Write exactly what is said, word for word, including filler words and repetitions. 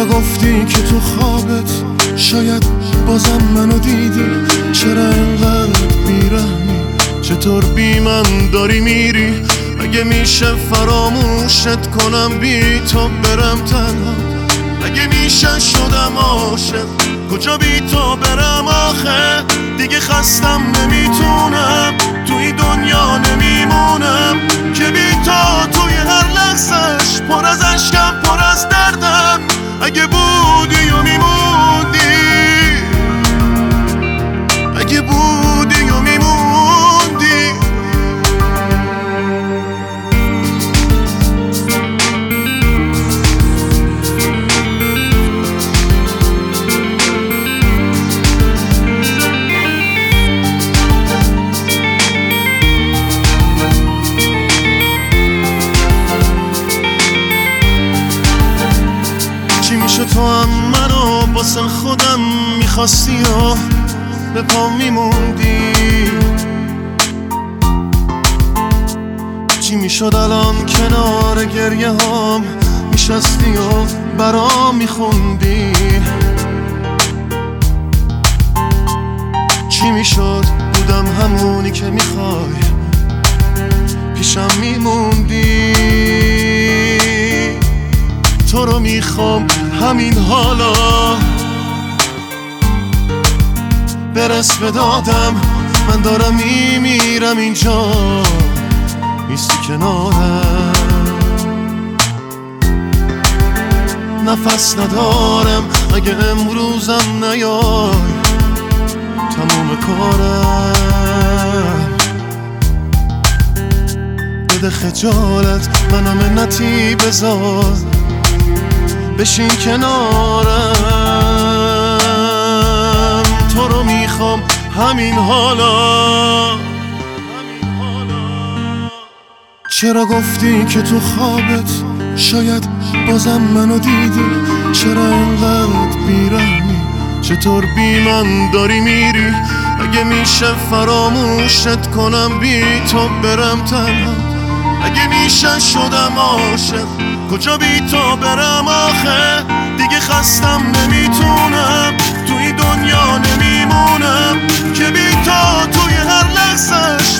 گفتی که تو خوابت شاید بازم منو دیدی؟ چرا اینقدر بیرحمی؟ چطور بی من داری میری؟ اگه میشه فراموشت کنم بی تو برم تنها؟ اگه میشه شدم عاشق کجا بی تو برم آخه؟ دیگه خستم نمیتونم توی دنیا نمیمونم که بی تو توی هر لحظش پر از عشقم پر از دردم. اگه بودی و میموندی، اگه بودی و میموندی. چی میشه تو هم منو واسه خودم میخواستی و به پا میموندی؟ چی میشد الان کنار گریه هم میشستی و برام میخوندی؟ چی میشد بودم همونی که میخوای پیشم میموندی؟ تو رو میخوام همین حالا برس به دادم، من دارم میمیرم اینجا نیستی کنارم. نفس ندارم اگه امروزم نیای تموم کارم. بده خجالت منو منتی بذار بشین کنارم. تو رو میخوام همین حالا. چرا گفتی که تو خوابت شاید بازم منو دیدی؟ چرا اینقدر بیرحمی؟ چطور بی من داری میری؟ اگه میشه فراموشت کنم بی تو برم تنها؟ اگه میشه شدم عاشق کجا بی تو برم آخه؟ دیگه خستم نمیتونم توی دنیا نمیمونم که بی تو توی هر لحظش